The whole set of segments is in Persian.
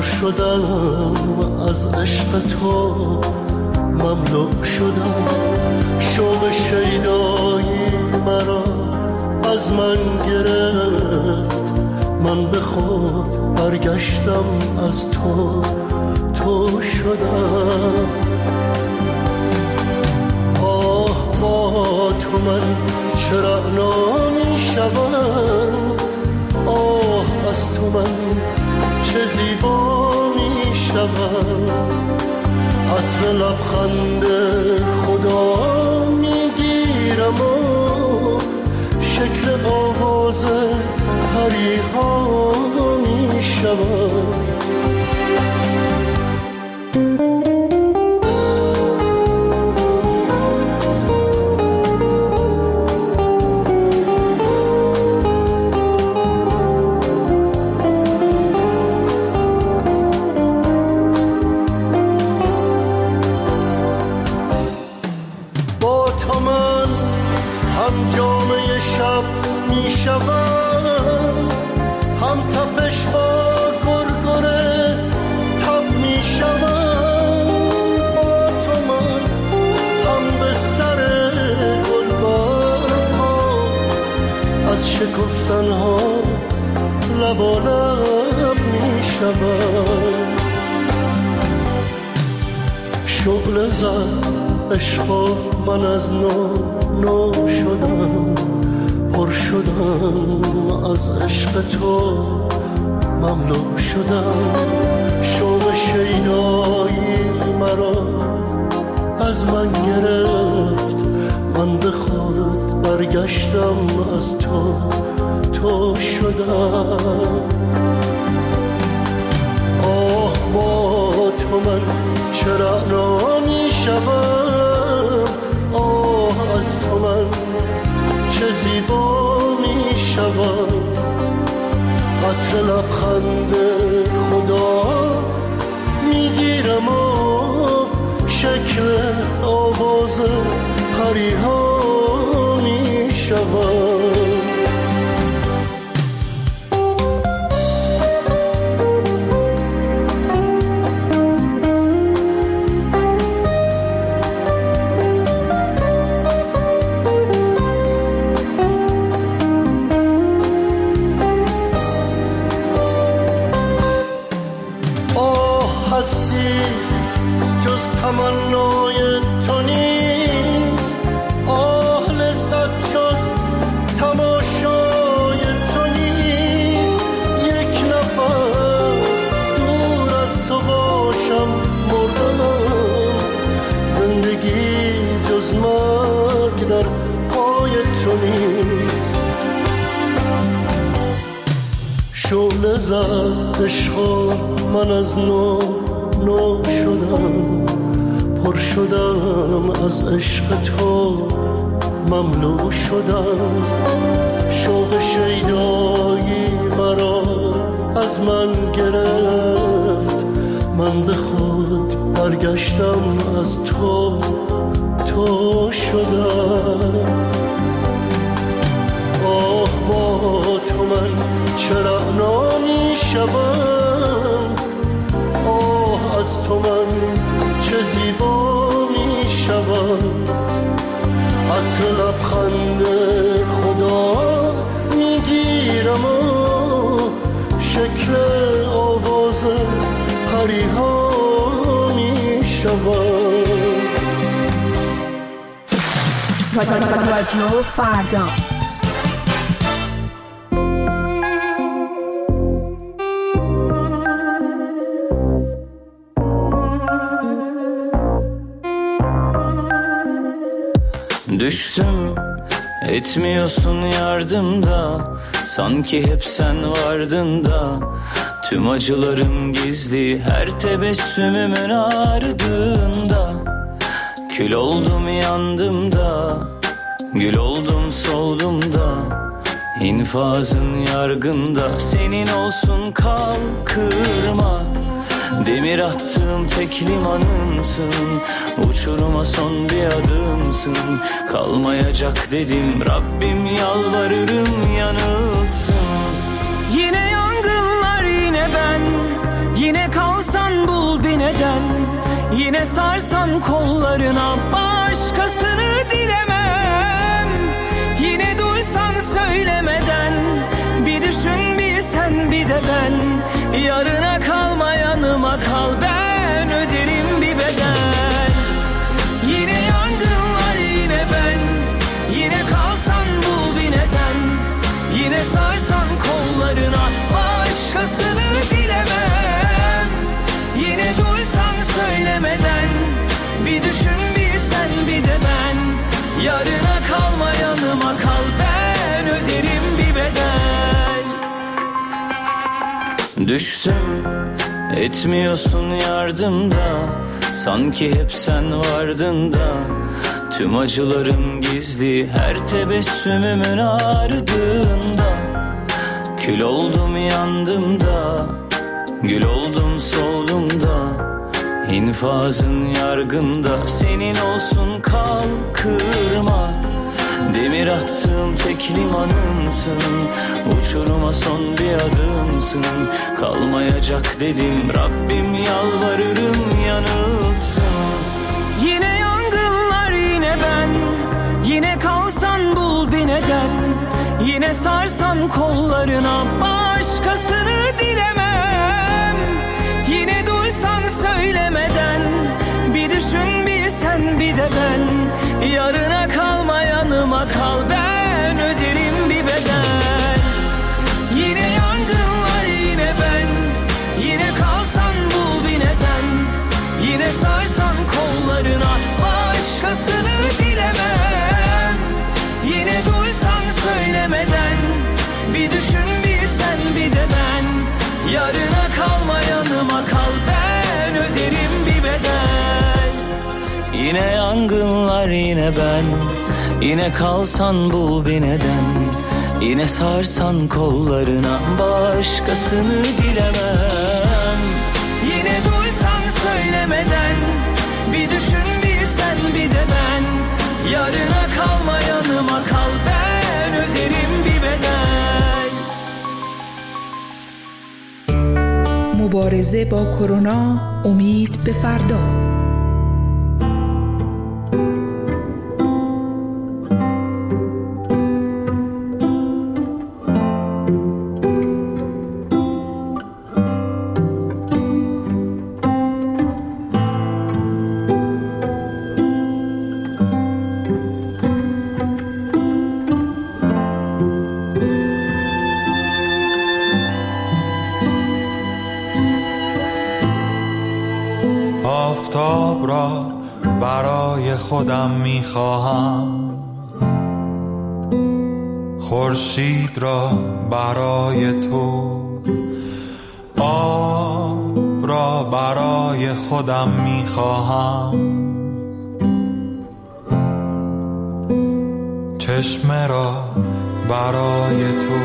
شدم از عشق تو، مملو شدم. شوق شیدایی مرا از من گرفت، من به خود برگشتم از تو شدم. آه با تو من چرا نمی شوم، آه از تو من چه زیبا می شوم. عطر لبخند خدا می گیرم و شکل آواز پریها می شوم. هم تپش با گرگره تب می شوم. با تو من هم بستر گلبرگ ها، از شکفتن ها لبالب می شوم. شعله زد عشق من از نو شدم، پر شدم از عشق تو، مملو شدم. شوق شیدایی مرا از من گرفت، من به خود برگشتم از تو شدم. آه با تو من چرا نمی شوم، آه از تو من چه زیبا می شوم. عطر لبخند خدا می گیرم و شکل آواز پریها می شوم. تمنای تو نیست، آه لذت جز تماشای تو نیست. یک نفس دور از تو باشم مردم، زندگی جز مرگ در پای تو نیست. شعله زد عشق من از نو شدم، پر شدم از عشق تو، مملو شدم. شوق شیدایی مرا از من گرفت، من به خود برگشتم از تو شدم. آه با تو من چرا نمی شوم، آه از تو من چه زیبا می شوم. عطر لبخند خدا می گیرم و شکل آواز پریها می شوم. رادیو فردا düştüm, etmiyorsun yardımda. Sanki hep sen vardın da. Tüm acılarım gizli her tebessümümün ardında. Kül oldum yandım da, gül oldum soldum da. İnfazın yargında, senin olsun kal kırma. Demir attığım tek limanımsın, uçuruma son bir adımsın. Kalmayacak dedim, Rabbim yalvarırım yanılsın. Yine yangınlar, yine ben, Yine kalsan bul bir neden, yine sarsan kollarına, başkasını dilemem. Yine duysan söylemeden, bir düşün bir sen bir de ben. Yarına kalma yanıma kal, ben öderim bir bedel. Yine yangınlar yine ben, yine kalsan bul bir neden. Yine sarsan kollarına, başkasını dilemem. Yine duysan söylemeden, bir düşün bir sen bir de ben. Yarına kalma yanıma kal, ben öderim bir bedel. Düştüm, etmiyorsun yardımda, sanki hep sen vardın da. Tüm acılarım gizli her tebessümümün ardında. Kül oldum yandım da, gül oldum soldum da. İnfazın yargında, senin olsun kal kırma. Demir attığım tek limanımsın, uçuruma son bir adımsın. Kalmayacak dedim Rabbim, yalvarırım yanılsın. Yine yangınlar yine ben, yine kalsan bul bir neden. Yine sarsan kollarına, başkasını dilemem. Yine duysan söylemeden, bir düşün bir sen bir de ben. Yarına kalma yanıma kal, ben öderim bir bedel. Yine yangınlar yine ben, yine kalsan bul bir neden. Yine sarsan kollarına, başkasını dilemem. Yine duysan söylemeden, bir düşün bir sen bir de ben. Yarına kalma yanıma kal, ben öderim bir bedel. Yine yangınlar yine ben, yine kalsan bul bir neden. Yine sarsan kollarına, başkasını dilemem. Yine duysan söylemeden, bir düşün bir sen bir de ben. Yarına kalma yanıma kal, ben öderim bir bedel. مبارزه با کرونا، امید به فردا. آفتاب را برای خودم می‌خواهم، خورشید را برای تو، آب را برای خودم می‌خواهم، چشمه را برای تو،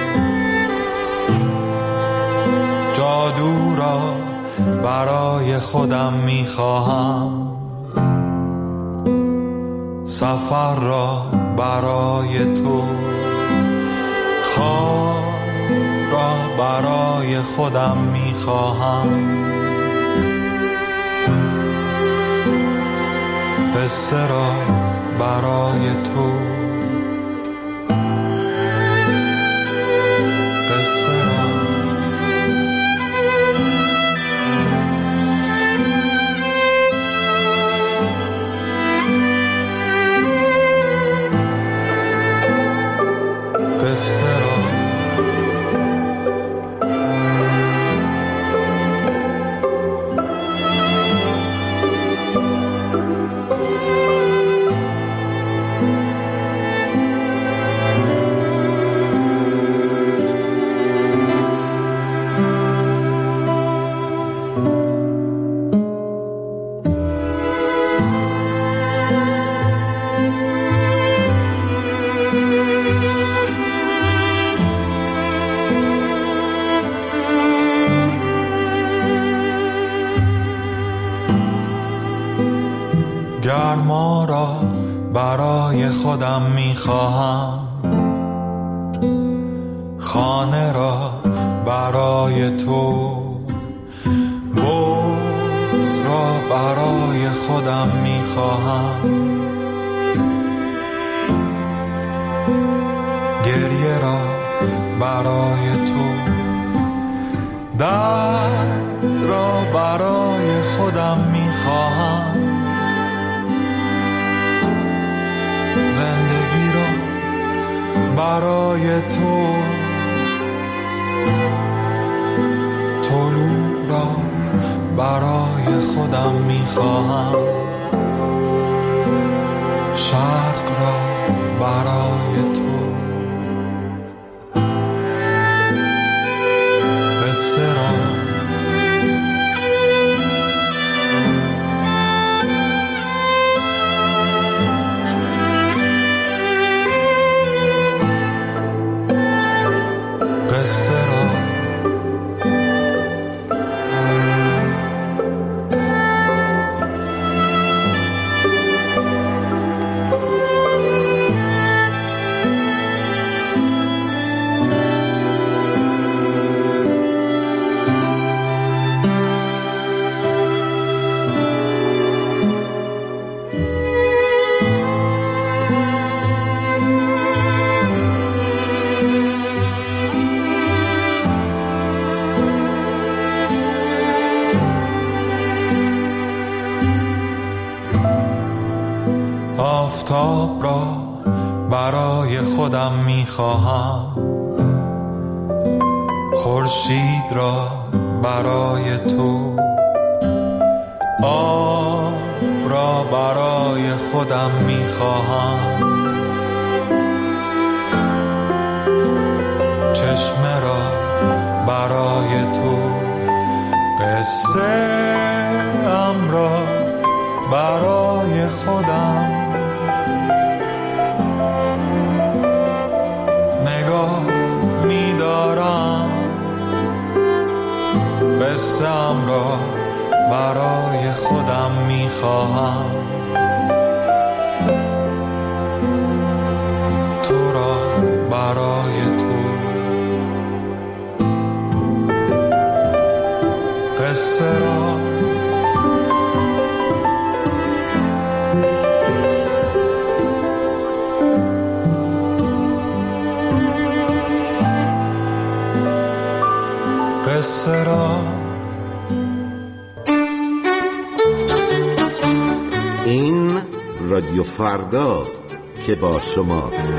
جادو را برای خودم میخواهم، سفر را برای تو، خواب را برای خودم میخواهم، قصه را برای تو، قصه را گرما را برای خودم میخواهم، خانه را برای تو، خودم میخواهم. گریه را برای تو، درد را برای خودم میخواهم. زندگی را برای تو، طلوع را برای خودم میخواهم. شرق را برای تو، قصه را آفتاب را برای خودم میخواهم. خورشید را برای تو، آب را برای خودم میخواهم. چشمه را برای تو، قصه ام را برای خودم. نگاه می‌دارم قصه‌ام را برای خودم می‌خواهم. تو را برای تو، قصه را قصه را. این رادیو فرداست که با شماست.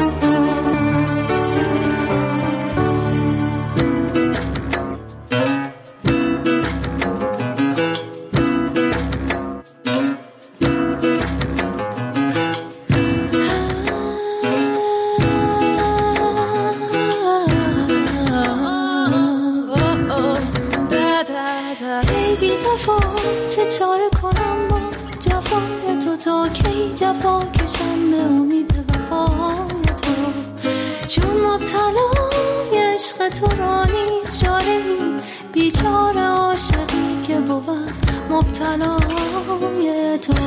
جفا کشم به امید وفای تو، چون مبتلای عشق تو را نیست چاره‌ای، بیچاره عاشقی که بود مبتلای تو.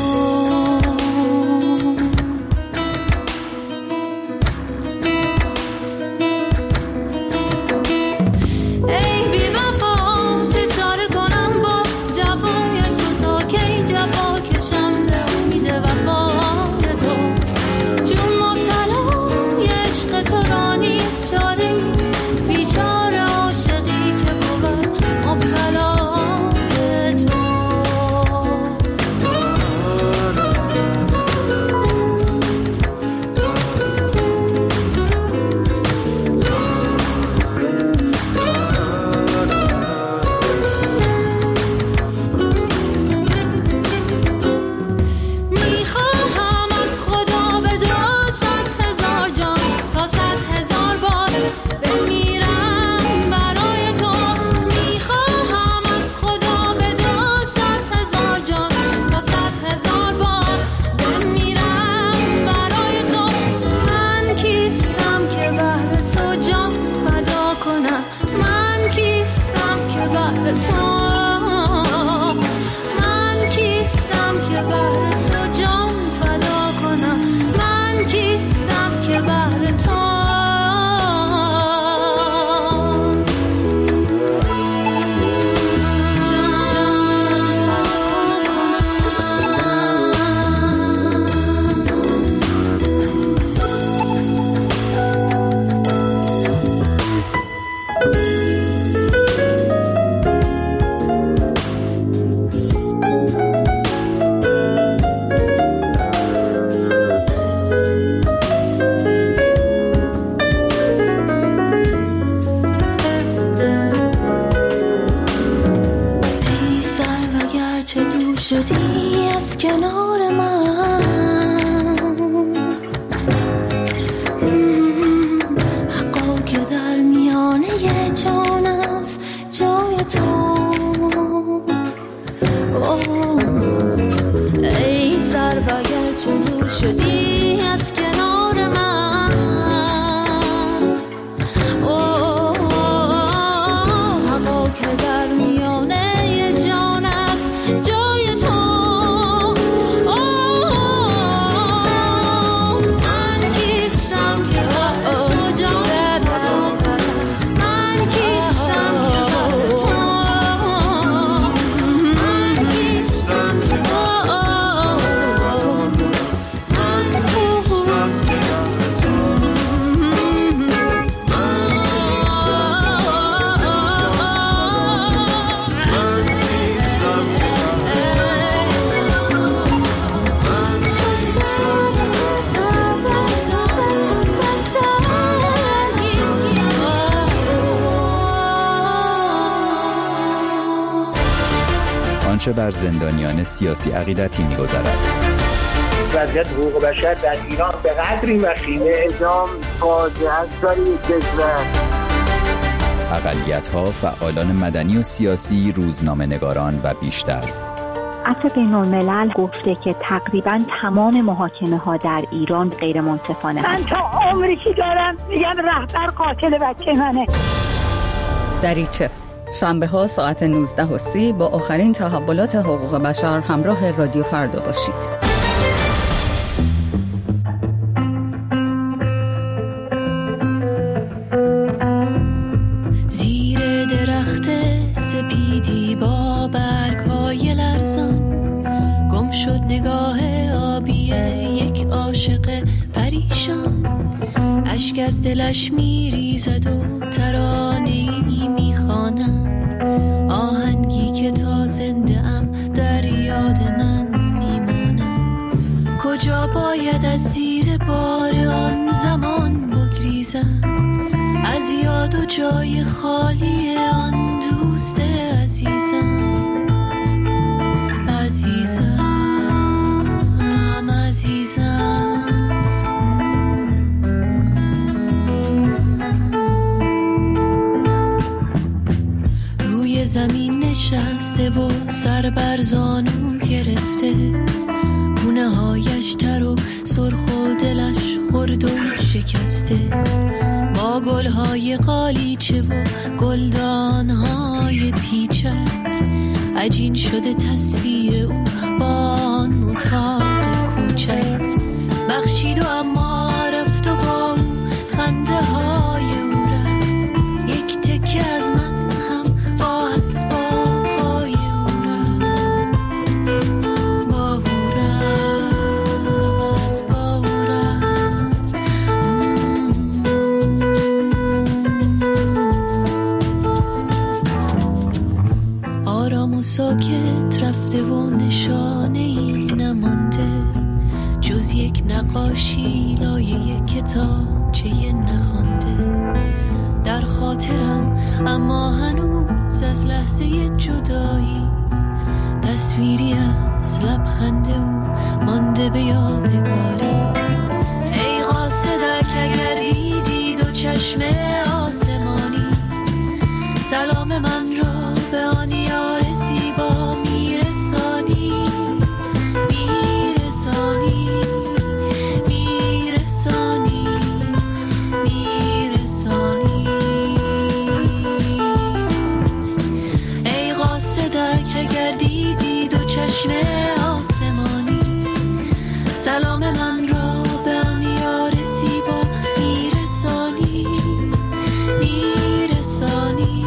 شدی از کنار من، حقا که در میانه جان است جای تو. ای سر اگر چون دور شدی از کنار من، حقا که در میانه جان است جای تو. من کیستم که تو جان داد، من کیستم که تو، من کیستم که آنچه بر زندانیان سیاسی عقیدتی می‌گذرد. وضعیت حقوق بشر در ایران به قدری وخیمه، اعدام فاجعه است در این کشور. اقلیت‌ها، فعالان مدنی و سیاسی، روزنامه‌نگاران و بیشتر. عفو بین‌الملل گفته که تقریباً تمام محاکمه‌ها در ایران غیر منصفانه من تا عمری که دارم میگم رهبر قاتل بچه منه. دریچه شنبه ها ساعت 19:30 با آخرین تحولات حقوق بشر همراه رادیو فردا باشید. زیر درخت سپیدی با برگ‌های لرزان، گم شد نگاه آبی یک عاشق پریشان. اشک از دلش میریزد و ترانه‌ای میخواند، آهنگی که تا زنده ام در یاد من میماند. کجا باید از زیر بار آن زمان بگریزم، از یاد و جای خالی آن دوست عزیزم. عزیزم زمین نشسته و سر بر زانو گرفته، گونه هایش تر و سرخ و دلش خرد و شکسته. با گلهای قالیچه و گلدانهای پیچک، عجین شده تصویر او با آن اتاق کوچک. بخشید و اما رفت و با خنده های او رفت، یک تکه از من ساکت رفته و نشانه‌ای نمانده، جز یک نقاشی لایه کتابچه نخوانده. در خاطرم اما هنوز از لحظه جدایی، تصویری از لبخند او مانده به یادگاری. ای قاصدک اگر دیدی دو چشم آسمانی، سلام من را به آن یار زیبا میرسانی. میرسانی میرسانی میرسانی. ای قاصدک اگر دیدی دو چشم آسمانی، سلام من را به آن یار زیبا میرسانی. میرسانی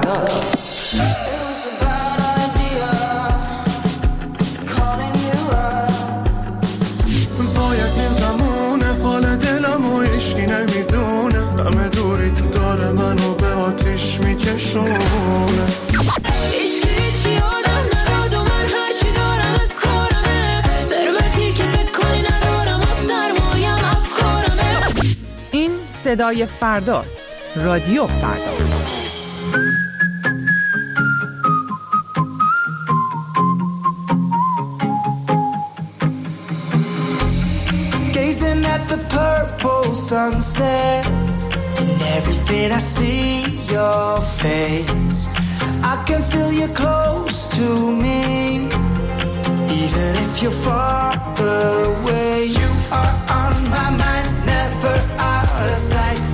فردا. وای از این زمونه حال دلم و هیچکی نمیدونه، همه دوری تو داره منو به آتیش میکشونه. هیچی آدم نداد و من هرچی دارم از کارمه، ثروتی که فکر کنی ندارم و سرمایم افکارمه. این صدای فرداست. رادیو فردا. Gazing at the purple sunset, and everything I see your face. I can feel you close to me, even if you're far away. You are on my mind, never out of sight.